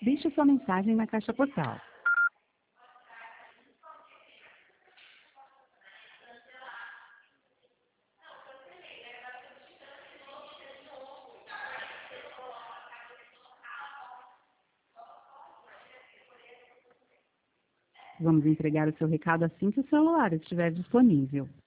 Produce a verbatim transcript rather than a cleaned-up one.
Deixe sua mensagem na caixa postal. Vamos entregar o seu recado assim que o celular estiver disponível.